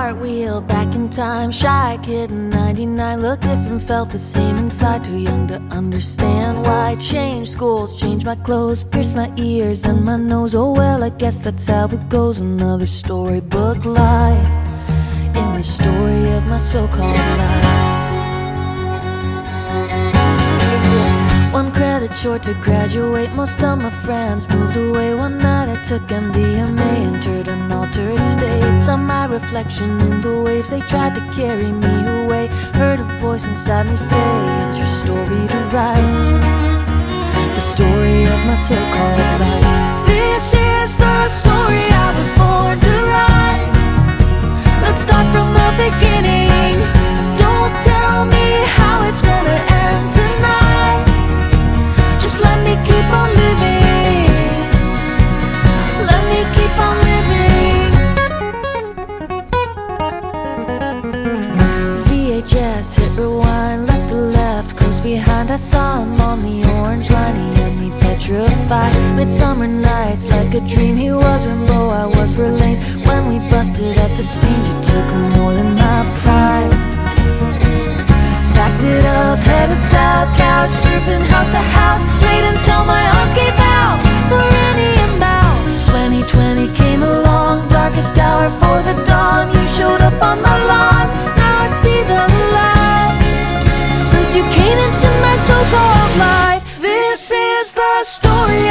Cartwheel back in time, shy kid in 99, looked different, felt the same inside, too young to understand why. Changed schools, changed my clothes, pierced my ears and my nose. Oh well, I guess that's how it goes. Another storybook lie in the story of my so-called life. One credit short to graduate, most of my friends moved away. One night I took MDMA, entered an altered state. Saw my reflection in the waves, they tried to carry me away. Heard a voice inside me say, it's your story to write, the story of my so-called life. This is the story I was born to write. Let's start from the beginning. Don't tell me how it's gonna end tonight. Just let me keep on living. Let me keep on living. VHS, hit rewind, left the left, close behind. I saw him on the orange line, he had me petrified. Midsummer nights, like a dream, he was Rimbaud, I was Verlaine. When we busted at the seams, you took more than my pride. Packed it up, headed south, couch surfing, house to house. Played until my arms gave out for any amount. 2020 came along, darkest hour for the dawn. You showed up on my lawn, now I see the light. Since you came into my so-called life, this is the story